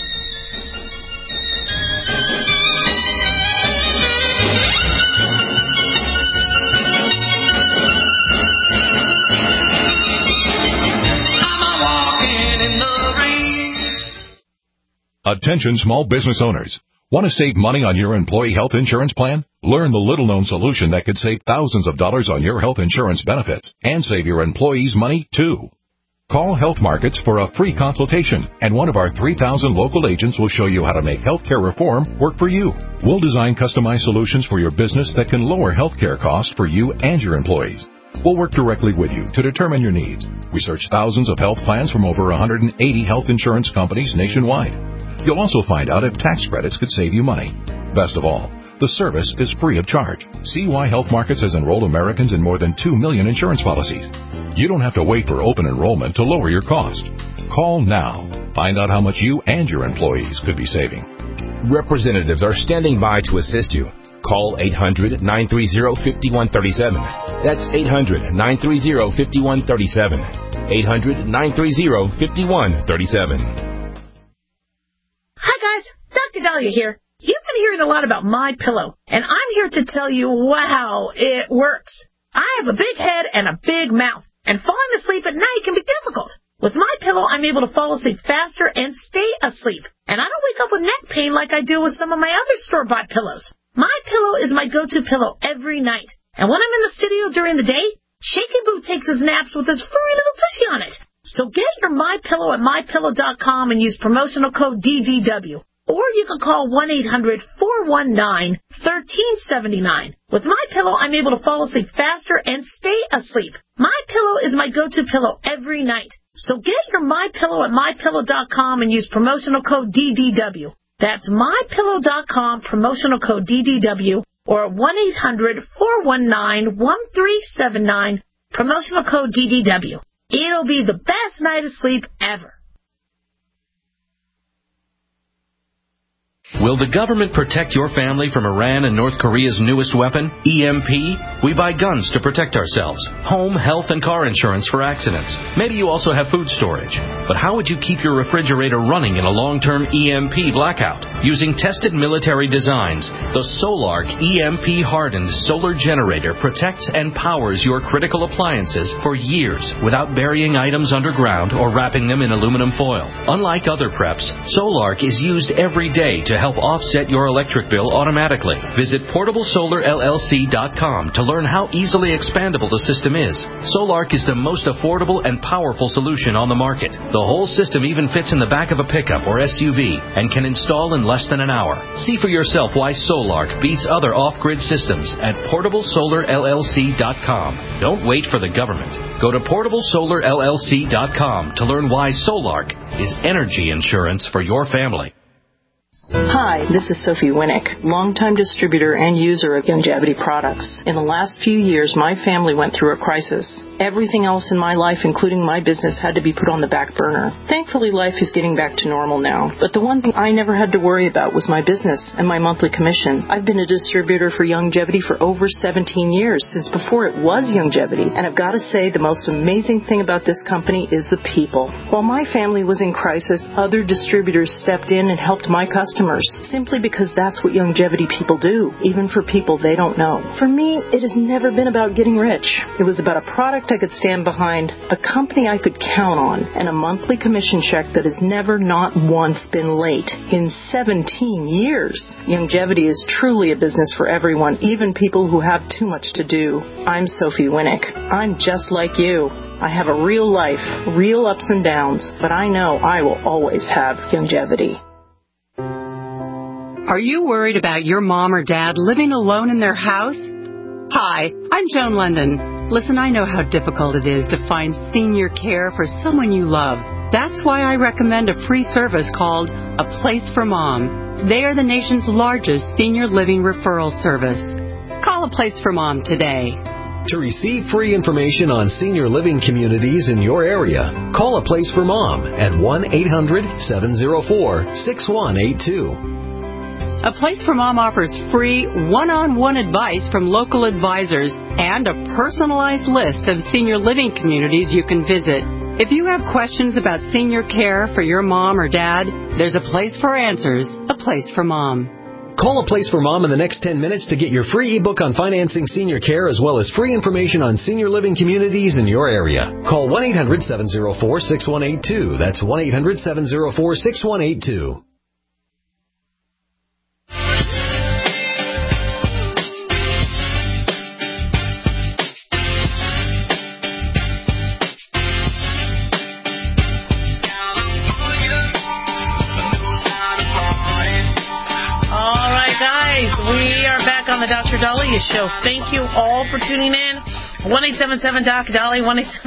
Attention small business owners. Want to save money on your employee health insurance plan? Learn the little-known solution that could save thousands of dollars on your health insurance benefits and save your employees money, too. Call Health Markets for a free consultation, and one of our 3,000 local agents will show you how to make healthcare reform work for you. We'll design customized solutions for your business that can lower healthcare costs for you and your employees. We'll work directly with you to determine your needs. Research thousands of health plans from over 180 health insurance companies nationwide. You'll also find out if tax credits could save you money. Best of all, the service is free of charge. See why Health Markets has enrolled Americans in more than 2 million insurance policies. You don't have to wait for open enrollment to lower your cost. Call now. Find out how much you and your employees could be saving. Representatives are standing by to assist you. Call 800-930-5137. That's 800-930-5137. 800-930-5137. Hi guys, Dr. Dahlia here. You've been hearing a lot about MyPillow, and I'm here to tell you, wow, it works. I have a big head and a big mouth, and falling asleep at night can be difficult. With MyPillow, I'm able to fall asleep faster and stay asleep, and I don't wake up with neck pain like I do with some of my other store-bought pillows. MyPillow is my go-to pillow every night, and when I'm in the studio during the day, Shaky Boo takes his naps with his furry little tushy on it. So get your MyPillow at MyPillow.com and use promotional code DDW. Or you can call 1-800-419-1379. With MyPillow, I'm able to fall asleep faster and stay asleep. MyPillow is my go-to pillow every night. So get your MyPillow at MyPillow.com and use promotional code DDW. That's MyPillow.com, promotional code DDW, or 1-800-419-1379, promotional code DDW. It'll be the best night of sleep ever. Will the government protect your family from Iran and North Korea's newest weapon, EMP? We buy guns to protect ourselves, home, health, and car insurance for accidents. Maybe you also have food storage. But how would you keep your refrigerator running in a long-term EMP blackout? Using tested military designs, the Solark EMP-hardened solar generator protects and powers your critical appliances for years without burying items underground or wrapping them in aluminum foil. Unlike other preps, Solark is used every day to help offset your electric bill automatically. Visit PortableSolarLLC.com to learn how easily expandable the system is. Solark is the most affordable and powerful solution on the market. The whole system even fits in the back of a pickup or SUV and can install in less than an hour. See for yourself why Solark beats other off-grid systems at PortableSolarLLC.com. Don't wait for the government. Go to PortableSolarLLC.com to learn why Solark is energy insurance for your family. Hi, this is Sophie Winnick, longtime distributor and user of Youngevity products. In the last few years, my family went through a crisis. Everything else in my life, including my business, had to be put on the back burner. Thankfully, life is getting back to normal now. But the one thing I never had to worry about was my business and my monthly commission. I've been a distributor for Youngevity for over 17 years, since before it was Youngevity. And I've got to say, the most amazing thing about this company is the people. While my family was in crisis, other distributors stepped in and helped my customers, simply because that's what Youngevity people do, even for people they don't know. For me, it has never been about getting rich. It was about a product I could stand behind, a company I could count on, and a monthly commission check that has never not once been late in 17 years. Youngevity is truly a business for everyone, even people who have too much to do. I'm Sophie Winnick. I'm just like you. I have a real life, real ups and downs, but I know I will always have Youngevity. Are you worried about your mom or dad living alone in their house? Hi, I'm Joan London. Listen, I know how difficult it is to find senior care for someone you love. That's why I recommend a free service called A Place for Mom. They are the nation's largest senior living referral service. Call A Place for Mom today. To receive free information on senior living communities in your area, call A Place for Mom at 1-800-704-6182. A Place for Mom offers free one-on-one advice from local advisors and a personalized list of senior living communities you can visit. If you have questions about senior care for your mom or dad, there's a place for answers, A Place for Mom. Call A Place for Mom in the next 10 minutes to get your free ebook on financing senior care as well as free information on senior living communities in your area. Call 1-800-704-6182. That's 1-800-704-6182. On the Dr. Dahlia Show. Thank you all for tuning in. 1-877-DOC-DALI,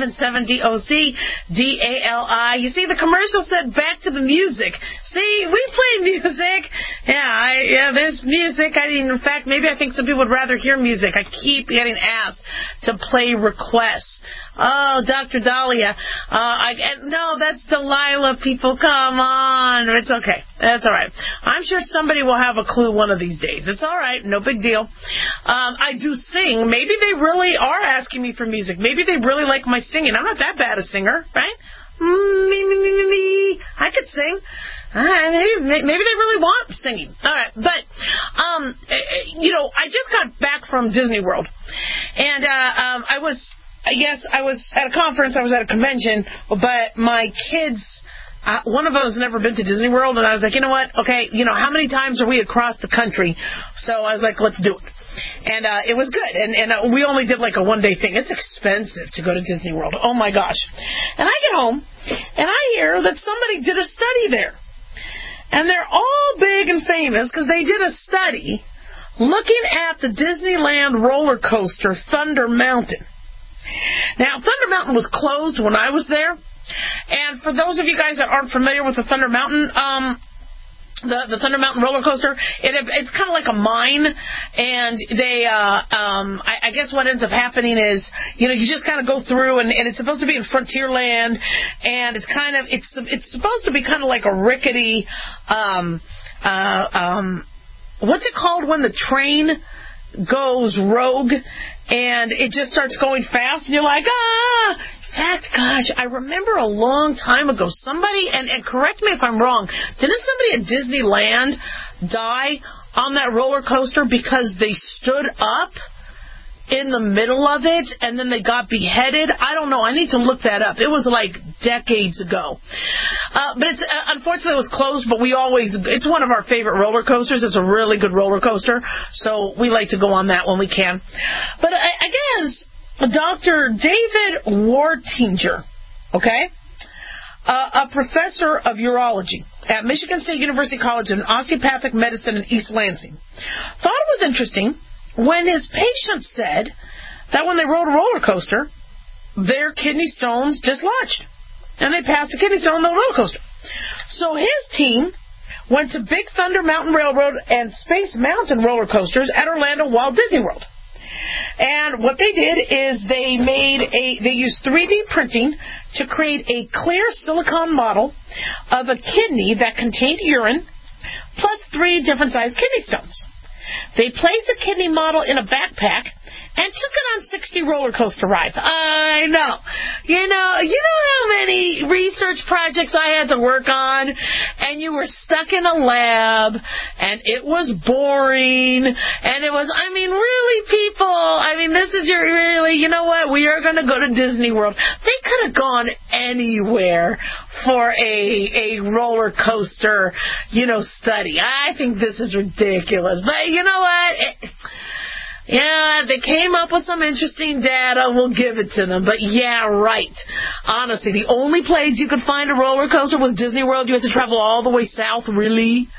1-877-DOC-DALI. You see, the commercial said back to the music. See, we play music. Yeah, there's music. In fact, maybe I think some people would rather hear music. I keep getting asked to play requests. Oh, Dr. Dahlia. No, that's Delilah, people. Come on. It's okay. That's all right. I'm sure somebody will have a clue one of these days. It's all right. No big deal. I do sing. Maybe they really are asking me for music. Maybe they really like my singing. I'm not that bad a singer, right? Me. I could sing. Maybe they really want singing. All right, but I just got back from Disney World, and I was at a conference. I was at a convention, but my kids. One of them has never been to Disney World, and I was like, you know what? Okay, how many times are we across the country? So I was like, let's do it. And it was good. And we only did like a one-day thing. It's expensive to go to Disney World. Oh, my gosh. And I get home, and I hear that somebody did a study there. And they're all big and famous because they did a study looking at the Disneyland roller coaster, Thunder Mountain. Now, Thunder Mountain was closed when I was there. And for those of you guys that aren't familiar with the Thunder Mountain, the Thunder Mountain roller coaster, it's kind of like a mine, and they, I guess what ends up happening is, you just kind of go through, and it's supposed to be in Frontierland, and it's supposed to be kind of like a rickety, what's it called when the train goes rogue, and it just starts going fast, and you're like, gosh, I remember a long time ago, somebody, and correct me if I'm wrong, didn't somebody at Disneyland die on that roller coaster because they stood up in the middle of it, and then they got beheaded? I don't know. I need to look that up. It was like decades ago. But it's unfortunately it was closed, but it's one of our favorite roller coasters. It's a really good roller coaster, so we like to go on that when we can. But I guess Dr. David Wartinger, okay, a professor of urology at Michigan State University College in Osteopathic Medicine in East Lansing, thought it was interesting when his patients said that when they rode a roller coaster, their kidney stones dislodged, and they passed a kidney stone on the roller coaster. So his team went to Big Thunder Mountain Railroad and Space Mountain roller coasters at Orlando Walt Disney World. And what they did is they used 3D printing to create a clear silicone model of a kidney that contained urine plus 3 different sized kidney stones. They placed the kidney model in a backpack and took it on 60 roller coaster rides. I know. You know how many research projects I had to work on, and you were stuck in a lab, and it was boring, and it was, really, people, this is you know what, we are going to go to Disney World. They could have gone anywhere for a roller coaster, study. I think this is ridiculous. But you know what? Yeah, they came up with some interesting data. We'll give it to them. But yeah, right. Honestly, the only place you could find a roller coaster was Disney World. You had to travel all the way south. Really?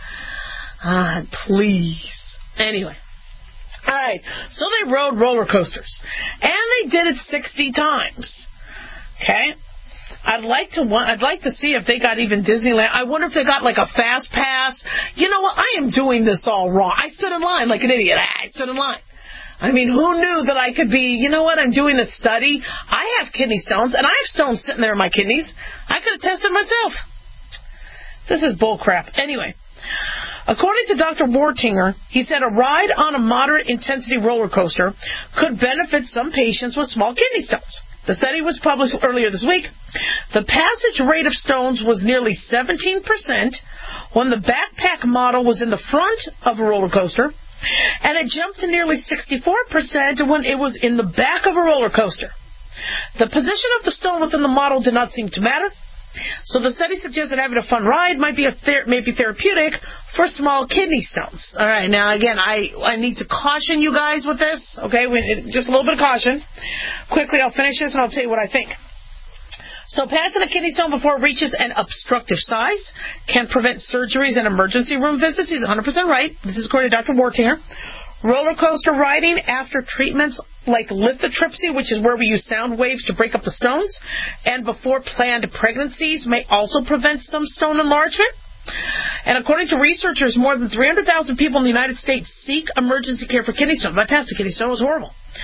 Please. Anyway. All right. So they rode roller coasters. And they did it 60 times. Okay? I'd like to see if they got even Disneyland. I wonder if they got like a fast pass. You know what? I am doing this all wrong. I stood in line like an idiot. I stood in line. Who knew that I could be, I'm doing a study. I have kidney stones, and I have stones sitting there in my kidneys. I could have tested myself. This is bullcrap. Anyway, according to Dr. Wartinger, he said a ride on a moderate intensity roller coaster could benefit some patients with small kidney stones. The study was published earlier this week. The passage rate of stones was nearly 17% when the backpack model was in the front of a roller coaster, and it jumped to nearly 64% when it was in the back of a roller coaster. The position of the stone within the model did not seem to matter, so the study suggests that having a fun ride might be therapeutic for small kidney stones. All right, now again, I need to caution you guys with this, okay? Just a little bit of caution. Quickly, I'll finish this and I'll tell you what I think. So passing a kidney stone before it reaches an obstructive size can prevent surgeries and emergency room visits. He's 100% right. This is according to Dr. Wartinger. Roller coaster riding after treatments like lithotripsy, which is where we use sound waves to break up the stones, and before planned pregnancies may also prevent some stone enlargement. And according to researchers, more than 300,000 people in the United States seek emergency care for kidney stones. I passed a kidney stone. It was horrible.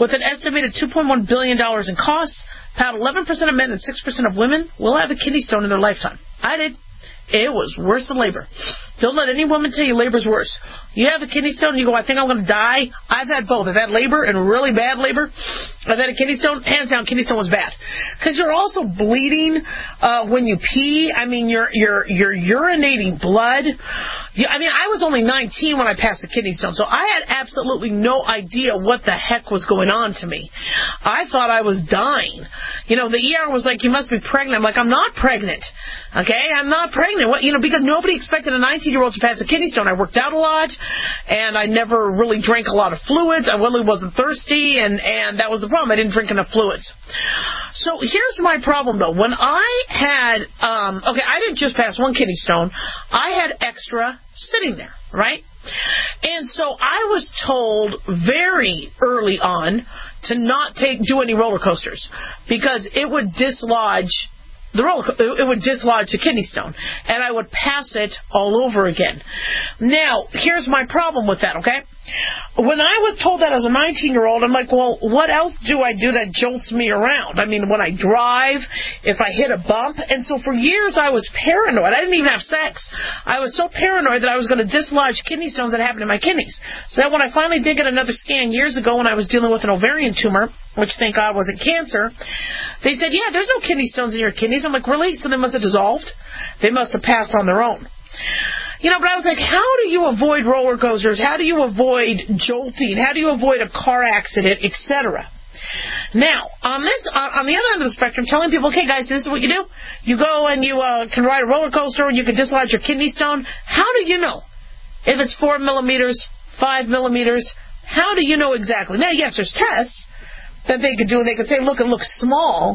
With an estimated $2.1 billion in costs, about 11% of men and 6% of women will have a kidney stone in their lifetime. I did. It was worse than labor. Don't let any woman tell you labor's worse. You have a kidney stone and you go, I think I'm going to die. I've had both. I've had labor and really bad labor. I've had a kidney stone. Hands down, kidney stone was bad. Because you're also bleeding when you pee. I mean, you're urinating blood. I mean, I was only 19 when I passed a kidney stone, so I had absolutely no idea what the heck was going on to me. I thought I was dying. You know, the ER was like, you must be pregnant. I'm like, I'm not pregnant. Okay, I'm not pregnant. What, you know, because nobody expected a 19-year-old to pass a kidney stone. I worked out a lot, and I never really drank a lot of fluids. I really wasn't thirsty, and that was the problem. I didn't drink enough fluids. So here's my problem, though. When I had, I didn't just pass one kidney stone. I had extra sitting there, right? And so I was told very early on to not do any roller coasters because it would dislodge it would dislodge the kidney stone, and I would pass it all over again. Now, here's my problem with that, okay? When I was told that as a 19-year-old, I'm like, well, what else do I do that jolts me around? I mean, when I drive, if I hit a bump, and so for years I was paranoid. I didn't even have sex. I was so paranoid that I was going to dislodge kidney stones that happened in my kidneys. So that when I finally did get another scan years ago when I was dealing with an ovarian tumor, which thank God wasn't cancer, they said, yeah, there's no kidney stones in your kidneys. I'm like, really? So they must have dissolved? They must have passed on their own. You know, but I was like, how do you avoid roller coasters? How do you avoid jolting? How do you avoid a car accident, etc.? Now, on the other end of the spectrum, telling people, okay, guys, this is what you do. You go and you can ride a roller coaster and you can dislodge your kidney stone. How do you know if it's 4 millimeters, 5 millimeters? How do you know exactly? Now, yes, there's tests that they could do. They could say, look, it looks small.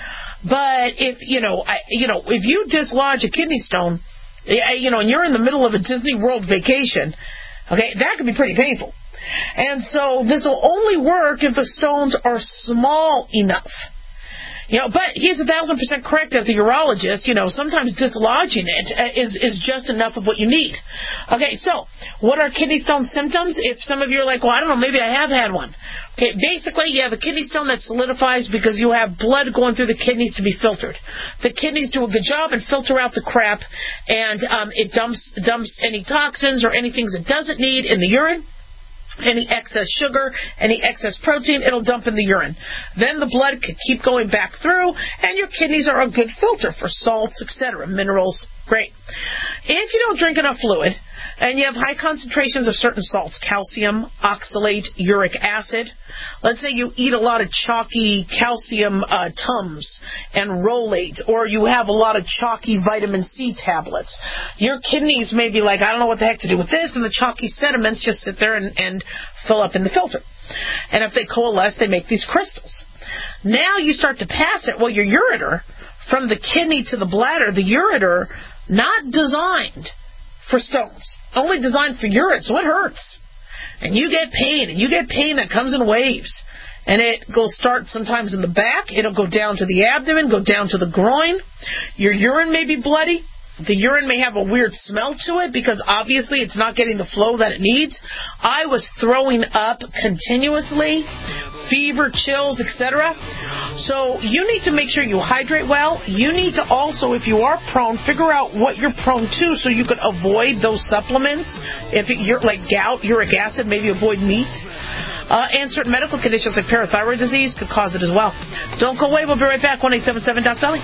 But if you dislodge a kidney stone, and you're in the middle of a Disney World vacation, okay, that could be pretty painful. And so this will only work if the stones are small enough. But he's 1,000% correct as a urologist. Sometimes dislodging it is just enough of what you need. Okay, so what are kidney stone symptoms? If some of you are like, well, I don't know, maybe I have had one. Okay, basically you have a kidney stone that solidifies because you have blood going through the kidneys to be filtered. The kidneys do a good job and filter out the crap, and it dumps any toxins or any things it doesn't need in the urine. Any excess sugar, any excess protein, it'll dump in the urine. Then the blood can keep going back through, and your kidneys are a good filter for salts, etc., minerals. Great. If you don't drink enough fluid, and you have high concentrations of certain salts, calcium, oxalate, uric acid, let's say you eat a lot of chalky calcium Tums and Rolaids, or you have a lot of chalky vitamin C tablets, your kidneys may be like, I don't know what the heck to do with this, and the chalky sediments just sit there and fill up in the filter. And if they coalesce, they make these crystals. Now you start to pass it. Well, your ureter, from the kidney to the bladder, the ureter, not designed for stones, only designed for urine, so it hurts. And you get pain, and you get pain that comes in waves. And it will start sometimes in the back, it'll go down to the abdomen, go down to the groin. Your urine may be bloody. The urine may have a weird smell to it because obviously it's not getting the flow that it needs. I was throwing up continuously, fever, chills, etc. So you need to make sure you hydrate well. You need to also, if you are prone, figure out what you're prone to so you can avoid those supplements. If you're like gout, uric acid, maybe avoid meat. And certain medical conditions like parathyroid disease could cause it as well. Don't go away. We'll be right back. 1-877-DOC-BELLY.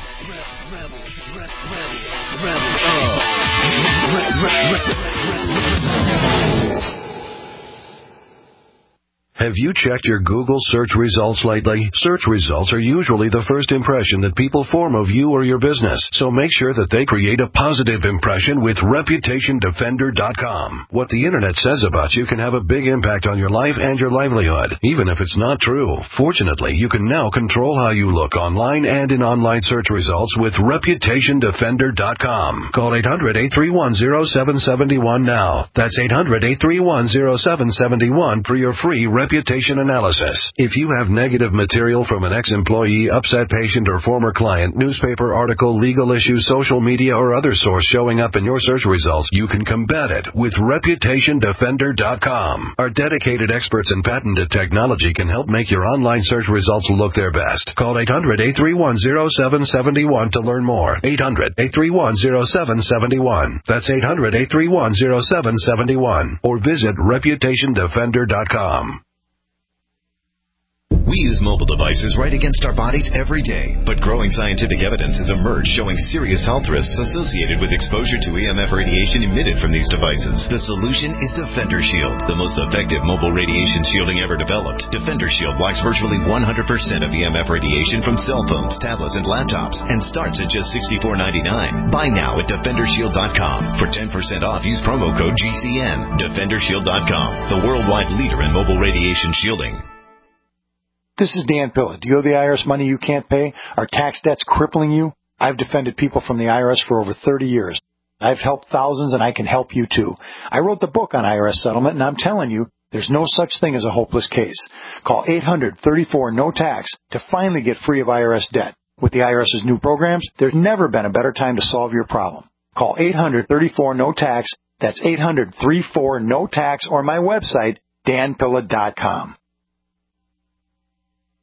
Have you checked your Google search results lately? Search results are usually the first impression that people form of you or your business, so make sure that they create a positive impression with ReputationDefender.com. What the Internet says about you can have a big impact on your life and your livelihood, even if it's not true. Fortunately, you can now control how you look online and in online search results with ReputationDefender.com. Call 800-831-0771 now. That's 800-831-0771 for your free reputation analysis. If you have negative material from an ex-employee, upset patient, or former client, newspaper article, legal issue, social media, or other source showing up in your search results, you can combat it with ReputationDefender.com. Our dedicated experts and patented technology can help make your online search results look their best. Call 800-831-0771 to learn more. 800-831-0771. That's 800-831-0771. Or visit ReputationDefender.com. We use mobile devices right against our bodies every day, but growing scientific evidence has emerged showing serious health risks associated with exposure to EMF radiation emitted from these devices. The solution is Defender Shield, the most effective mobile radiation shielding ever developed. Defender Shield blocks virtually 100% of EMF radiation from cell phones, tablets, and laptops, and starts at just $64.99. Buy now at DefenderShield.com. For 10% off, use promo code GCN. DefenderShield.com, the worldwide leader in mobile radiation shielding. This is Dan Pilla. Do you owe the IRS money you can't pay? Are tax debts crippling you? I've defended people from the IRS for over 30 years. I've helped thousands, and I can help you too. I wrote the book on IRS settlement, and I'm telling you, there's no such thing as a hopeless case. Call 800-34-NO-TAX to finally get free of IRS debt. With the IRS's new programs, there's never been a better time to solve your problem. Call 800-34-NO-TAX. That's 800-34-NO-TAX, or my website, danpilla.com.